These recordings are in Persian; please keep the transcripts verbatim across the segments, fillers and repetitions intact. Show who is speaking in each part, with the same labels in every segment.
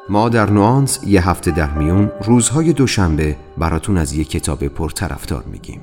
Speaker 1: ما در نوانس یه هفته در میون روزهای دوشنبه براتون از یه کتاب پرطرفدار میگیم.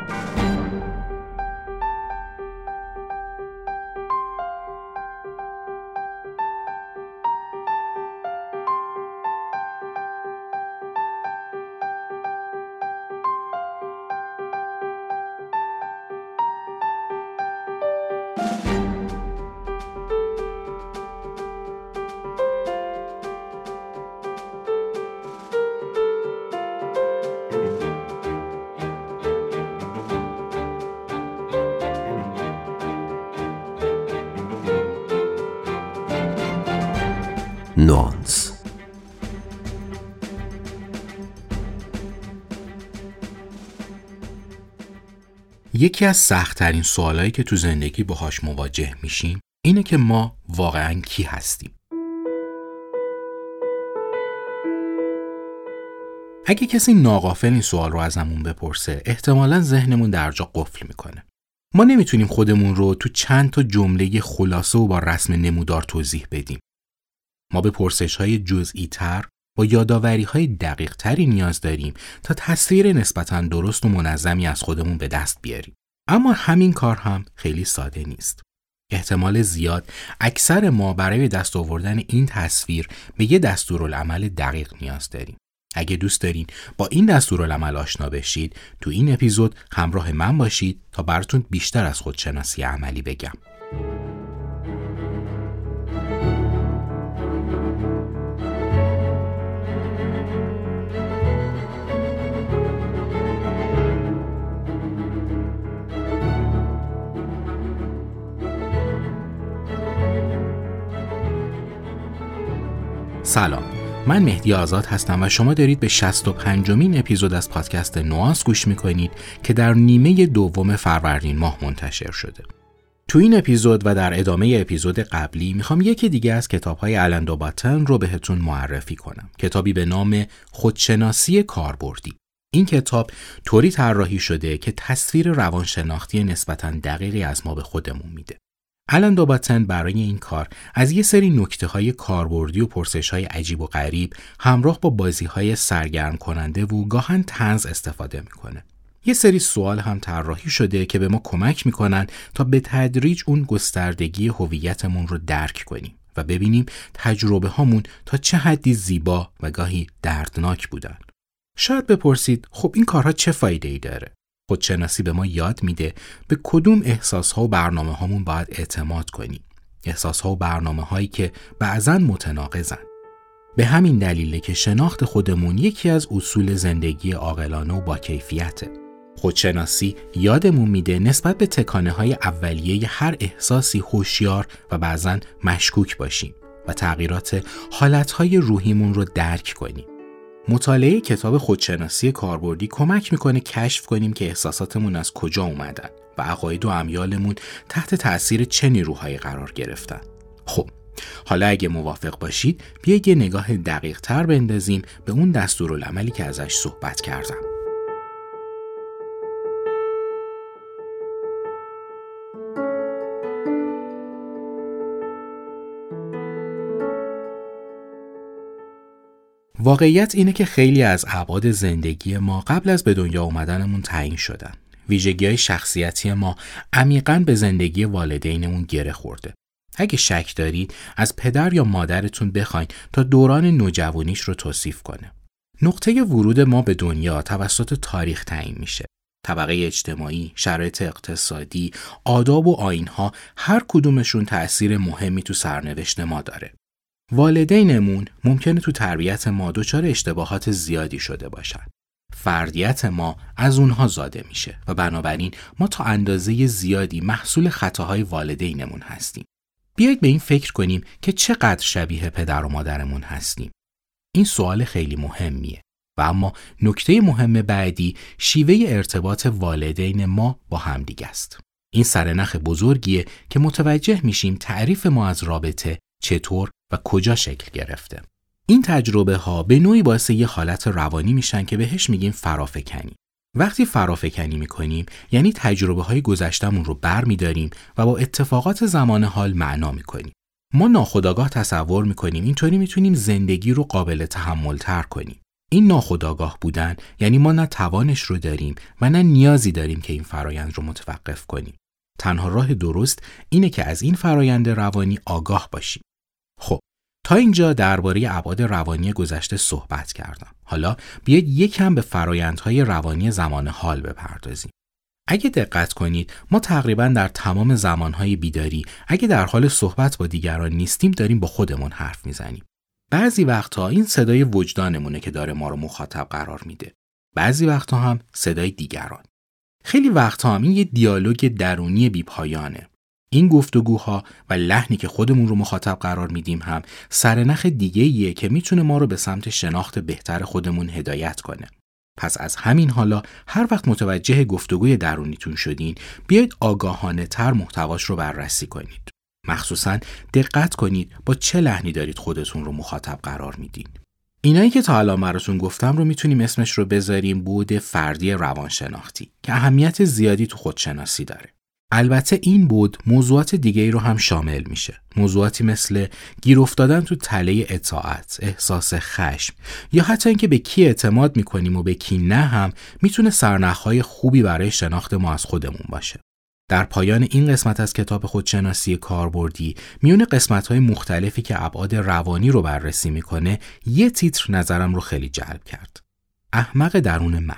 Speaker 1: نوانس.
Speaker 2: یکی از سخت‌ترین سوالایی که تو زندگی باهاش مواجه میشیم اینه که ما واقعاً کی هستیم؟ اگه کسی ناغافل این سوال رو ازمون بپرسه، احتمالاً ذهنمون در جا قفل میکنه. ما نمیتونیم خودمون رو تو چند تا جمله خلاصه و با رسم نمودار توضیح بدیم. ما به پرسش‌های جزئی تر با یاداوری‌های دقیق تری نیاز داریم تا تصویر نسبتاً درست و منظمی از خودمون به دست بیاریم. اما همین کار هم خیلی ساده نیست. احتمال زیاد اکثر ما برای دست آوردن این تصویر به یه دستورالعمل دقیق نیاز داریم. اگه دوست دارین با این دستورالعمل آشنا بشید، تو این اپیزود همراه من باشید تا براتون بیشتر از خودشناسی عملی بگم. سلام، من مهدی آزاد هستم و شما دارید به شصت و پنجمین اپیزود از پادکست نوانس گوش میکنید که در نیمه دوم فروردین ماه منتشر شده. تو این اپیزود و در ادامه اپیزود قبلی میخوام یکی دیگه از کتاب‌های آلن دو باتن رو بهتون معرفی کنم. کتابی به نام خودشناسی کاربردی. این کتاب طوری طراحی شده که تصویر روانشناختی نسبتاً دقیقی از ما به خودمون میده. آلن دو باتن برای این کار از یه سری نکته‌های کاربردی و پرسش‌های عجیب و غریب همراه با بازی‌های سرگرم کننده و گاهن طنز استفاده میکنه. یه سری سوال هم طراحی شده که به ما کمک میکنن تا به تدریج اون گستردگی هویتمون رو درک کنیم و ببینیم تجربه هامون تا چه حدی زیبا و گاهی دردناک بودن. شاید بپرسید خب این کارها چه فایده‌ای داره؟ خودشناسی به ما یاد میده به کدوم احساس‌ها و برنامه‌هامون باید اعتماد کنیم. احساس‌ها و برنامه‌هایی که بعضاً متناقضن. به همین دلیله که شناخت خودمون یکی از اصول زندگی عاقلانه و با کیفیته. خودشناسی یادمون میده نسبت به تکانه‌های اولیه هر احساسی هوشیار و بعضاً مشکوک باشیم و تغییرات حالت‌های روحیمون رو درک کنیم. مطالعه کتاب خودشناسی کاربردی کمک میکنه کشف کنیم که احساساتمون از کجا اومدن و عقاید و امیالمون تحت تأثیر چه نیروهایی قرار گرفتن. خب، حالا اگه موافق باشید بیایید یه نگاه دقیق تر بندازیم به اون دستورالعملی که ازش صحبت کردم. واقعیت اینه که خیلی از ابعاد زندگی ما قبل از به دنیا اومدنمون تعیین شدن. ویژگی‌های شخصیتی ما عمیقاً به زندگی والدینمون گره خورده. اگه شک دارید از پدر یا مادرتون بخواین تا دوران نوجوانیش رو توصیف کنه. نقطه ورود ما به دنیا توسط تاریخ تعیین میشه. طبقه اجتماعی، شرایط اقتصادی، آداب و آیین‌ها هر کدومشون تأثیر مهمی تو سرنوشت ما داره. والدینمون ممکنه تو تربیت ما دچار اشتباهات زیادی شده باشن. فردیت ما از اونها زاده میشه و بنابراین ما تا اندازه زیادی محصول خطاهای والدینمون هستیم. بیایید به این فکر کنیم که چقدر شبیه پدر و مادرمون هستیم. این سوال خیلی مهمیه و اما نکته مهم بعدی شیوه ارتباط والدین ما با همدیگه است. این سرنخ بزرگیه که متوجه میشیم تعریف ما از رابطه چطور و کجا شکل گرفته. این تجربه ها به نوعی باعث یه حالت روانی میشن که بهش میگیم فرافکنی. وقتی فرافکنی میکنیم یعنی تجربه های گذشتمون رو بر میداریم و با اتفاقات زمان حال معنا میکنیم. ما ناخودآگاه تصور میکنیم اینطوری میتونیم زندگی رو قابل تحمل تر کنیم. این ناخودآگاه بودن یعنی ما نه توانش رو داریم و نه نیازی داریم که این فرایند رو متوقف کنیم. تنها راه درست اینه که از این فرایند روانی آگاه باشیم. خب تا اینجا درباره ابعاد روانی گذشته صحبت کردم. حالا بیاید یکم به فرایندهای روانی زمان حال بپردازیم. اگه دقت کنید ما تقریباً در تمام زمانهای بیداری اگه در حال صحبت با دیگران نیستیم داریم با خودمون حرف میزنیم. بعضی وقتها این صدای وجدانمونه که داره ما رو مخاطب قرار میده. بعضی وقتها هم صدای دیگران. خیلی وقتها هم این یه دیالوگ درونی بی‌پایانه. این گفتگوها و لحنی که خودمون رو مخاطب قرار میدیم هم سرنخ دیگه‌ایه که میتونه ما رو به سمت شناخت بهتر خودمون هدایت کنه. پس از همین حالا هر وقت متوجه گفتگوی درونیتون شدین بیایید آگاهانه تر محتواش رو بررسی کنید. مخصوصاً دقت کنید با چه لحنی دارید خودتون رو مخاطب قرار میدین. اینایی که تا الان براتون گفتم رو میتونیم اسمش رو بذاریم بعد فردی روانشناختی که اهمیت زیادی تو خودشناسی داره. البته این بعد موضوعات دیگه‌ای رو هم شامل میشه. موضوعاتی مثل گیر افتادن تو تله اطاعت، احساس خشم یا حتی اینکه به کی اعتماد میکنیم و به کی نه هم میتونه سرنخ‌های خوبی برای شناخت ما از خودمون باشه. در پایان این قسمت از کتاب خودشناسی کاربردی میونه قسمت‌های مختلفی که ابعاد روانی رو بررسی میکنه یه تیتر نظرم رو خیلی جلب کرد. احمق درون من.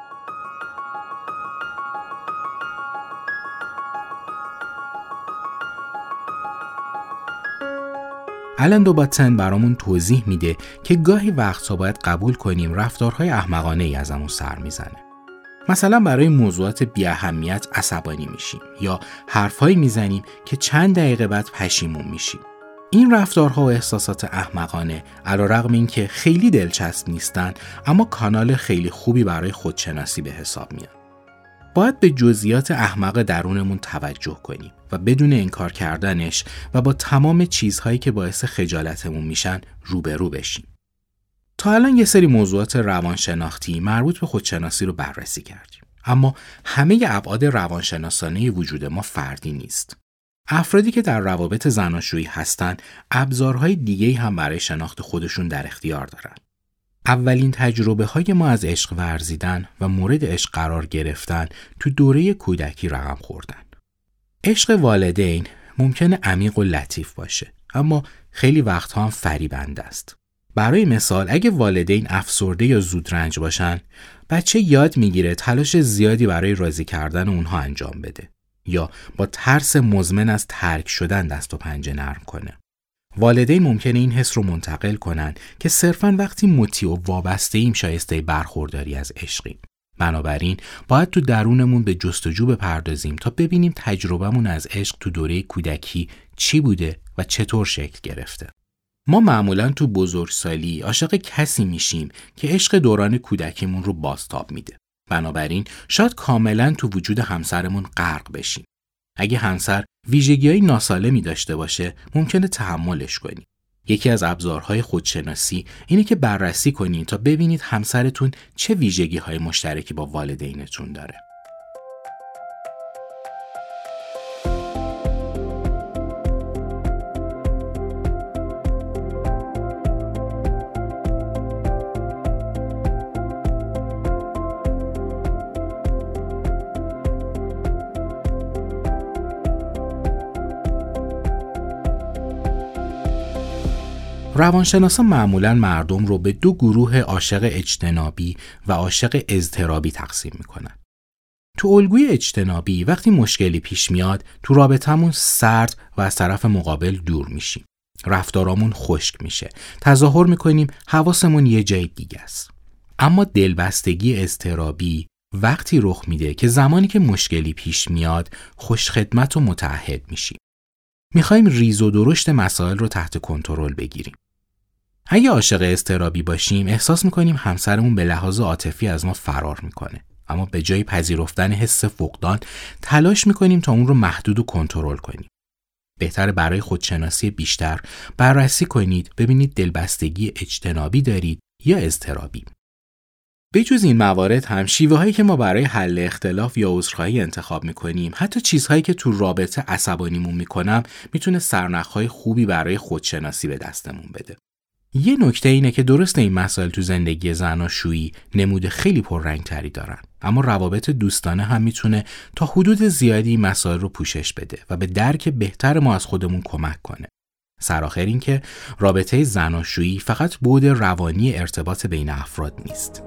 Speaker 2: آلن دو باتن برامون توضیح میده که گاهی وقتا باید قبول کنیم رفتارهای احمقانه ای ازمون سر میزنه. مثلا برای موضوعات بی اهمیت عصبانی میشیم یا حرفایی میزنیم که چند دقیقه بعد پشیمون میشیم. این رفتارها و احساسات احمقانه علیرغم اینکه خیلی دلچسب نیستن اما کانال خیلی خوبی برای خودشناسی به حساب میان. باید به جزئیات احمق درونمون توجه کنیم و بدون انکار کردنش و با تمام چیزهایی که باعث خجالتمون میشن روبرو بشیم. تا الان یه سری موضوعات روانشناختی مربوط به خودشناسی رو بررسی کردیم. اما همه ابعاد روانشناسانه وجود ما فردی نیست. افرادی که در روابط زناشویی هستن ابزارهای دیگه‌ای هم برای شناخت خودشون در اختیار دارن. اولین تجربه های ما از عشق ورزیدن و مورد عشق قرار گرفتن تو دوره کودکی رقم خوردن. عشق والدین ممکنه عمیق و لطیف باشه اما خیلی وقتها هم فریبنده است. برای مثال اگه والدین افسرده یا زودرنج باشن بچه یاد میگیره تلاش زیادی برای راضی کردن اونها انجام بده یا با ترس مزمن از ترک شدن دست و پنجه نرم کنه. والدین ممکنه این حس رو منتقل کنن که صرفاً وقتی مطیع و وابسته ایم شایسته برخورداری از عشقیم. بنابراین باید تو درونمون به جستجو بپردازیم تا ببینیم تجربهمون از عشق تو دوره کودکی چی بوده و چطور شکل گرفته. ما معمولاً تو بزرگسالی عاشق کسی میشیم که عشق دوران کودکیمون رو بازتاب میده. بنابراین شاید کاملاً تو وجود همسرمون غرق بشیم. اگه همسر ویژگی‌های ناسالمی داشته باشه ممکنه تحملش کنیم. یکی از ابزارهای خودشناسی اینه که بررسی کنین تا ببینید همسرتون چه ویژگی‌های مشترکی با والدینتون داره. روانشناسان معمولاً مردم رو به دو گروه عاشق اجتنابی و عاشق اضطرابی تقسیم میکنن. تو الگوی اجتنابی وقتی مشکلی پیش میاد تو رابطمون سرد و از طرف مقابل دور میشیم. رفتارامون خشک میشه. تظاهر میکنیم حواسمون یه جای دیگه است. اما دلبستگی اضطرابی وقتی رخ میده که زمانی که مشکلی پیش میاد خوشخدمت و متعهد میشیم. میخوایم ریز و درشت مسائل رو تحت کنترل بگیریم. اگه عاشق اضطرابی باشیم احساس میکنیم همسرمون به لحاظ عاطفی از ما فرار میکنه، اما به جای پذیرفتن حس فقدان تلاش میکنیم تا اون رو محدود و کنترل کنیم. بهتره برای خودشناسی بیشتر بررسی کنید ببینید دلبستگی اجتنابی دارید یا اضطرابی. بجز این موارد هم شیوه هایی که ما برای حل اختلاف یا عذرخواهی انتخاب میکنیم، حتی چیزهایی که تو رابطه عصبانیمون میکنم، میتونه سرنخهای خوبی برای خودشناسی به دستمون بده. یه نکته اینه که درسته این مسائل تو زندگی زناشویی نمود خیلی پررنگ‌تری دارن، اما روابط دوستانه هم میتونه تا حدود زیادی این مسائل رو پوشش بده و به درک بهتر ما از خودمون کمک کنه. سرآخر این که رابطه زناشویی فقط بعد روانی ارتباط بین افراد نیست.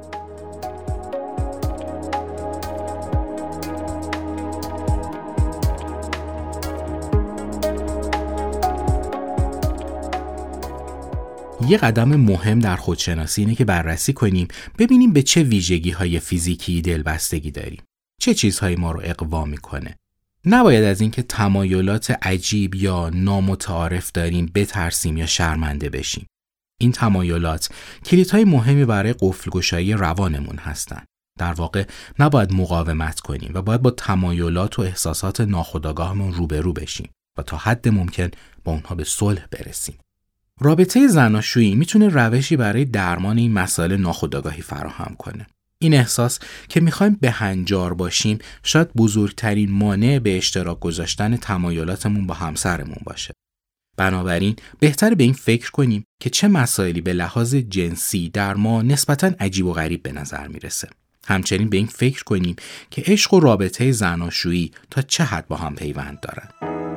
Speaker 2: یه قدم مهم در خودشناسی اینه که بررسی کنیم ببینیم به چه ویژگی‌های فیزیکی دلبستگی داریم. چه چیزهایی ما رو اقوا می‌کنه. نباید از اینکه تمایلات عجیب یا نامتعارف داریم بترسیم یا شرمنده بشیم. این تمایلات کلیدهای مهمی برای قفل‌گشایی روانمون هستن. در واقع نباید مقاومت کنیم و باید با تمایلات و احساسات ناخودآگاهمون روبرو بشیم و تا حد ممکن با اونها به صلح برسیم. رابطه زناشویی میتونه روشی برای درمان این مسائل ناخودآگاهی فراهم کنه. این احساس که میخوایم بهنجار باشیم شاید بزرگترین مانع به اشتراک گذاشتن تمایلاتمون با همسرمون باشه. بنابراین بهتره به این فکر کنیم که چه مسائلی به لحاظ جنسی در ما نسبتاً عجیب و غریب به نظر میرسه. همچنین به این فکر کنیم که عشق و رابطه زناشویی تا چه حد با هم پیوند دارن.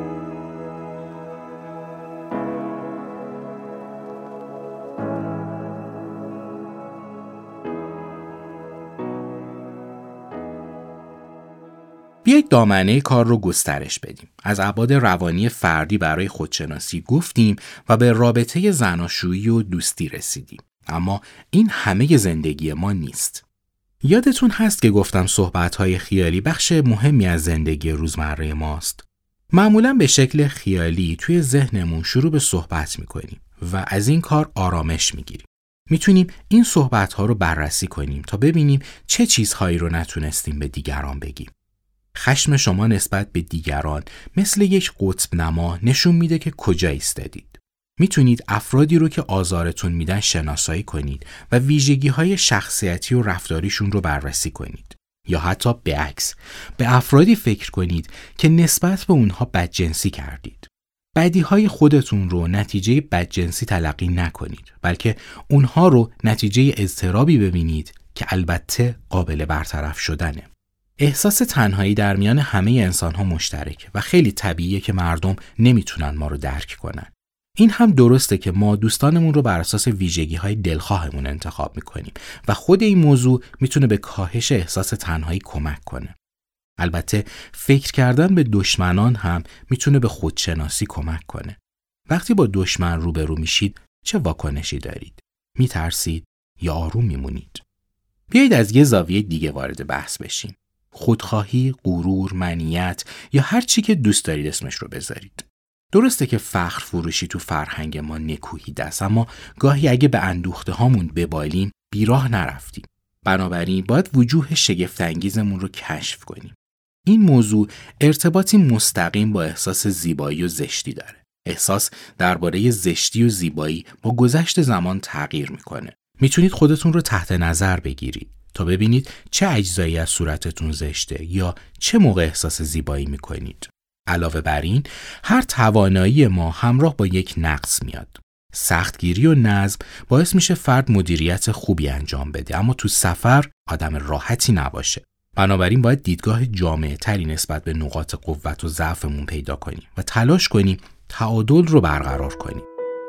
Speaker 2: بیایید دامنه کار رو گسترش بدیم. از ابعاد روانی فردی برای خودشناسی گفتیم و به رابطه زناشویی و دوستی رسیدیم. اما این همه زندگی ما نیست. یادتون هست که گفتم صحبت‌های خیالی بخش مهمی از زندگی روزمره ماست. معمولاً به شکل خیالی توی ذهنمون شروع به صحبت می‌کنیم و از این کار آرامش می‌گیریم. میتونیم این صحبت‌ها رو بررسی کنیم تا ببینیم چه چیزهایی رو نتونستیم به دیگران بگیم. خشم شما نسبت به دیگران مثل یک قطب نما نشون میده که کجا ایستادید. میتونید افرادی رو که آزارتون میدن شناسایی کنید و ویژگی‌های شخصیتی و رفتاریشون رو بررسی کنید. یا حتی به عکس، به افرادی فکر کنید که نسبت به اونها بدجنسی کردید. بدیهای خودتون رو نتیجه بدجنسی تلقی نکنید، بلکه اونها رو نتیجه اضطرابی ببینید که البته قابل برطرف شدنه. احساس تنهایی در میان همه انسان‌ها مشترکه و خیلی طبیعیه که مردم نمیتونن ما رو درک کنن. این هم درسته که ما دوستانمون رو بر اساس ویژگی‌های دلخواهمون انتخاب میکنیم و خود این موضوع میتونه به کاهش احساس تنهایی کمک کنه. البته فکر کردن به دشمنان هم میتونه به خودشناسی کمک کنه. وقتی با دشمن روبرو میشید چه واکنشی دارید؟ میترسید یا آروم میمونید؟ بیایید از یه زاویه دیگه وارد بحث بشیم. خودخواهی، غرور، منیت یا هر چی که دوست دارید اسمش رو بذارید. درسته که فخر فروشی تو فرهنگ ما نکوهیده است، اما گاهی اگه به اندوخته هامون ببالیم بیراه نرفتیم. بنابراین باید وجوه شگفت انگیزمون رو کشف کنیم. این موضوع ارتباطی مستقیم با احساس زیبایی و زشتی داره. احساس درباره زشتی و زیبایی با گذشت زمان تغییر میکنه. میتونید خودتون رو تحت نظر بگیرید تا ببینید چه اجزایی از صورتتون زشته یا چه موقع احساس زیبایی میکنید. علاوه بر این، هر توانایی ما همراه با یک نقص میاد. سختگیری و نظم باعث میشه فرد مدیریت خوبی انجام بده، اما تو سفر آدم راحتی نباشه. بنابراین باید دیدگاه جامع تری نسبت به نقاط قوت و ضعفمون پیدا کنیم و تلاش کنیم تعادل رو برقرار کنیم.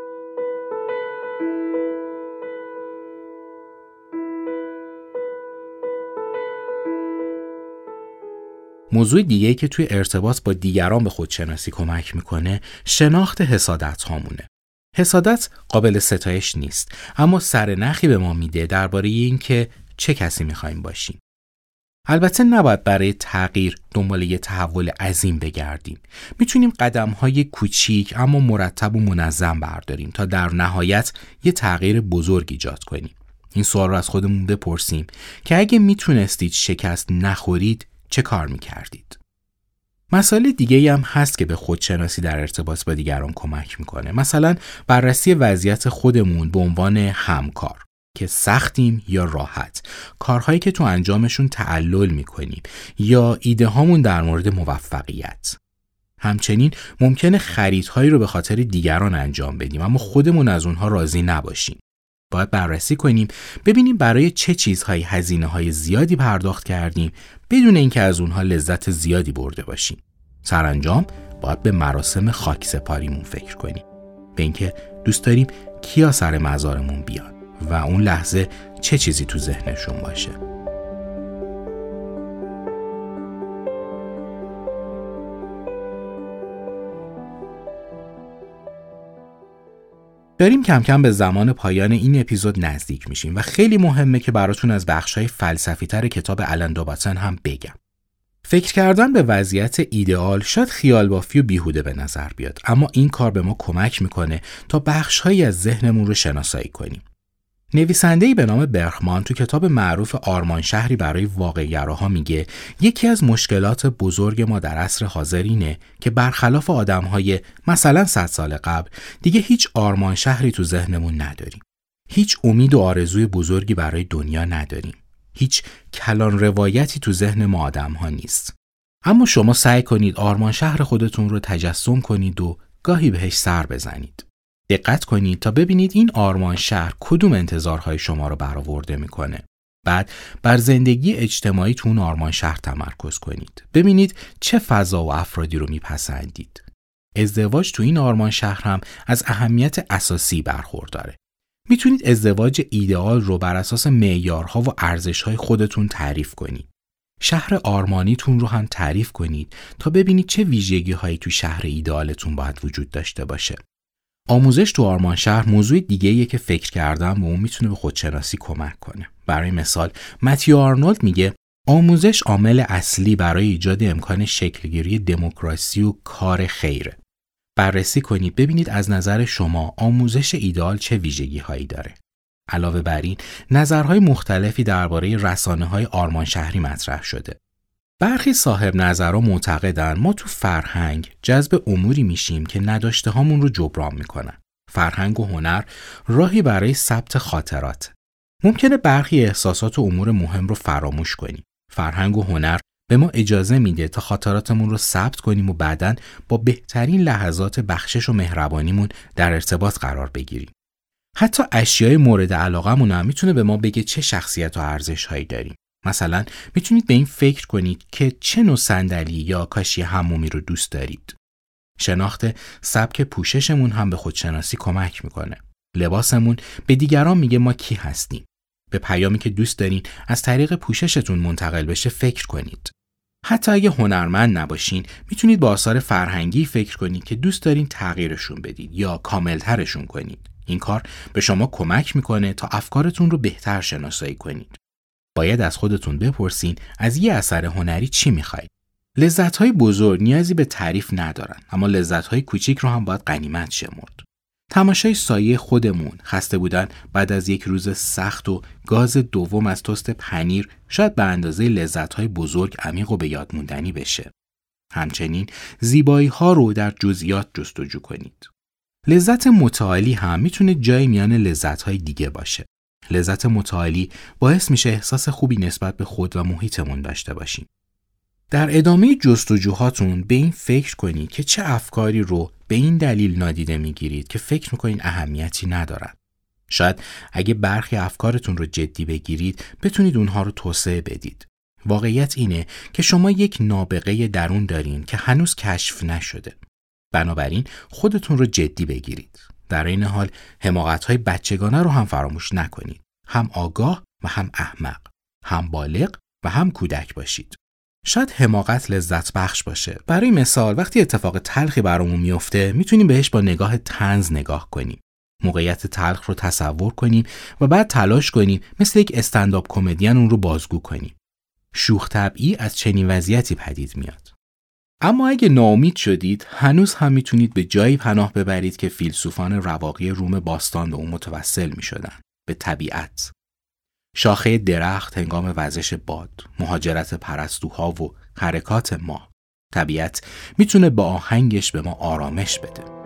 Speaker 2: موضوع دیگه‌ای که توی ارتباط با دیگران به خودشناسی کمک میکنه شناخت حسادت هامونه. حسادت قابل ستایش نیست، اما سرنخی به ما میده درباره این که چه کسی میخوایم باشیم. البته نباید برای تغییر دنبال یه تحول عظیم بگردیم. میتونیم قدم‌های کوچیک اما مرتب و منظم برداریم تا در نهایت یه تغییر بزرگ ایجاد کنیم. این سوال رو از خودمون بپرسیم که اگه میتونستید شکست نخورید چه کار میکردید؟ مسائل دیگه هم هست که به خودشناسی در ارتباط با دیگران کمک میکنه. مثلا بررسی وضعیت خودمون به عنوان همکار. که سختیم یا راحت، کارهایی که تو انجامشون تعلل میکنیم یا ایده هامون در مورد موفقیت. همچنین ممکنه خریدهایی رو به خاطر دیگران انجام بدیم اما خودمون از اونها راضی نباشیم. باید بررسی کنیم ببینیم برای چه چیزهایی هزینه‌های زیادی پرداخت کردیم بدون اینکه از اونها لذت زیادی برده باشیم. سرانجام باید به مراسم خاکسپاریمون فکر کنیم. به اینکه دوست داریم کیا سر مزارمون بیان و اون لحظه چه چیزی تو ذهنشون باشه. داریم کم کم به زمان پایان این اپیزود نزدیک میشیم و خیلی مهمه که براتون از بخش‌های فلسفی‌تر کتاب آلن دوباتن هم بگم. فکر کردن به وضعیت ایدئال شاید خیال بافی و بیهوده به نظر بیاد، اما این کار به ما کمک میکنه تا بخش‌هایی از ذهنمون رو شناسایی کنیم. نویسنده‌ای به نام برخمان تو کتاب معروف آرمان شهری برای واقع‌گراها میگه یکی از مشکلات بزرگ ما در عصر حاضر اینه که برخلاف آدم‌های مثلا صد سال قبل دیگه هیچ آرمان شهری تو ذهنمون نداریم. هیچ امید و آرزوی بزرگی برای دنیا نداریم. هیچ کلان روایتی تو ذهن ما آدم‌ها نیست. اما شما سعی کنید آرمان شهر خودتون رو تجسم کنید و گاهی بهش سر بزنید. دقت کنید تا ببینید این آرمان شهر کدوم انتظارهای شما رو برآورده میکنه. بعد بر زندگی اجتماعی تو اون آرمان شهر تمرکز کنید. ببینید چه فضا و افرادی رو میپسندید. ازدواج تو این آرمان شهر هم از اهمیت اساسی برخورداره. میتونید ازدواج ایدئال رو بر اساس معیارها و ارزش‌های خودتون تعریف کنید. شهر آرمانیتون رو هم تعریف کنید تا ببینید چه ویژگی‌هایی تو شهر ایدئالتون باید وجود داشته باشه. آموزش تو آرمان شهر موضوع دیگه‌ایه که فکر کردم و اون میتونه به خودشناسی کمک کنه. برای مثال متیو آرنولد میگه آموزش عامل اصلی برای ایجاد امکان شکلگیری دموکراسی و کار خیره. بررسی کنید ببینید از نظر شما آموزش ایدئال چه ویژگی‌هایی داره. علاوه بر این نظرهای مختلفی درباره رسانه‌های آرمان شهری مطرح شده. برخی صاحب نظرها معتقدن ما تو فرهنگ جذب اموری میشیم که نداشته هامون رو جبران میکنن. فرهنگ و هنر راهی برای ثبت خاطرات. ممکنه برخی احساسات و امور مهم رو فراموش کنیم. فرهنگ و هنر به ما اجازه میده تا خاطراتمون رو ثبت کنیم و بعداً با بهترین لحظات بخشش و مهربانیمون در ارتباط قرار بگیریم. حتی اشیای مورد علاقمون هم میتونه به ما بگه چه شخصیت و ارزش‌هایی داریم. مثلا میتونید به این فکر کنید که چه نوع صندلی یا کاشی حمومی رو دوست دارید. شناخت سبک پوششمون هم به خودشناسی کمک میکنه. لباسمون به دیگران میگه ما کی هستیم. به پیامی که دوست دارین از طریق پوششتون منتقل بشه فکر کنید. حتی اگه هنرمند نباشین میتونید با آثار فرهنگی فکر کنید که دوست دارین تغییرشون بدید یا کاملترشون کنید. این کار به شما کمک میکنه تا افکارتون رو بهتر شناسایی کنید. باید از خودتون بپرسین از یه اثر هنری چی میخواید. لذت‌های بزرگ نیازی به تعریف ندارن، اما لذت‌های کوچیک رو هم باید غنیمت شمرد. تماشای سایه خودمون، خسته بودن بعد از یک روز سخت و گاز دوم از تست پنیر شاید به اندازه لذت‌های بزرگ عمیق و به یاد موندنی بشه. همچنین زیبایی‌ها رو در جزئیات جستجو کنید. لذت متعالی هم میتونه جای میان لذت‌های دیگه باشه. لذت متعالی باعث میشه احساس خوبی نسبت به خود و محیطمون داشته باشیم. در ادامه جستجوهاتون به این فکر کنید که چه افکاری رو به این دلیل نادیده میگیرید که فکر میکنین اهمیتی ندارن. شاید اگه برخی افکارتون رو جدی بگیرید بتونید اونها رو توسعه بدید. واقعیت اینه که شما یک نابغه درون دارین که هنوز کشف نشده. بنابراین خودتون رو جدی بگیرید. در این حال حماقت‌های بچگانه رو هم فراموش نکنید. هم آگاه و هم احمق، هم بالغ و هم کودک باشید. شاید حماقت لذت بخش باشه. برای مثال وقتی اتفاق تلخی برامون میفته میتونیم بهش با نگاه طنز نگاه کنیم. موقعیت تلخ رو تصور کنیم و بعد تلاش کنیم مثل یک استندآپ کمدین اون رو بازگو کنیم. شوخ طبعی از چنین وضعیتی پدید میاد. اما اگه ناامید شدید هنوز هم میتونید به جایی پناه ببرید که فیلسوفان رواقی روم باستان به اون متوسل میشدن، به طبیعت. شاخه درخت هنگام وزش باد، مهاجرت پرستوها و حرکات ماه. طبیعت میتونه با آهنگش به ما آرامش بده.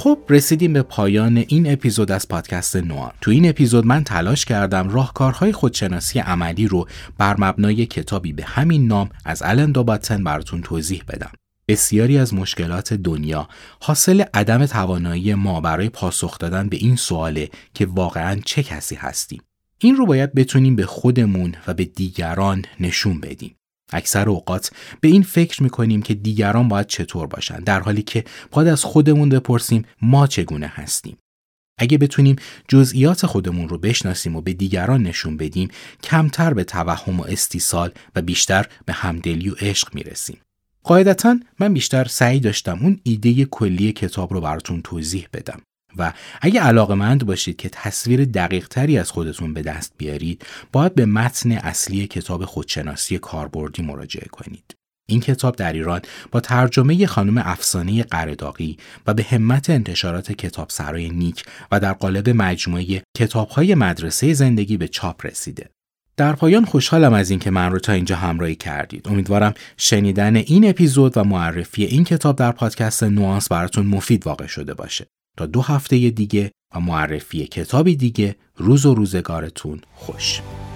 Speaker 2: خب رسیدیم به پایان این اپیزود از پادکست نوآن. تو این اپیزود من تلاش کردم راهکارهای خودشناسی عملی رو بر مبنای کتابی به همین نام از آلن دو باتن براتون توضیح بدم. بسیاری از مشکلات دنیا حاصل عدم توانایی ما برای پاسخ دادن به این سواله که واقعاً چه کسی هستیم. این رو باید بتونیم به خودمون و به دیگران نشون بدیم. اکثر اوقات به این فکر میکنیم که دیگران باید چطور باشن، در حالی که باید از خودمون بپرسیم ما چگونه هستیم. اگه بتونیم جزئیات خودمون رو بشناسیم و به دیگران نشون بدیم، کمتر به توهم و استیصال و بیشتر به همدلی و عشق میرسیم. قاعدتاً من بیشتر سعی داشتم اون ایده کلی کتاب رو براتون توضیح بدم و اگه علاقه‌مند باشید که تصویر دقیق تری از خودتون به دست بیارید، باید به متن اصلی کتاب خودشناسی کاربردی مراجعه کنید. این کتاب در ایران با ترجمه خانم افسانه قرداغی و به همت انتشارات کتابسرای نیک و در قالب مجموعه کتاب‌های مدرسه زندگی به چاپ رسیده. در پایان خوشحالم از این که من رو تا اینجا همراهی کردید. امیدوارم شنیدن این اپیزود و معرفی این کتاب در پادکست نوآنس براتون مفید واقع شده باشه. تا دو هفته دیگه و معرفی کتابی دیگه، روز و روزگارتون خوش.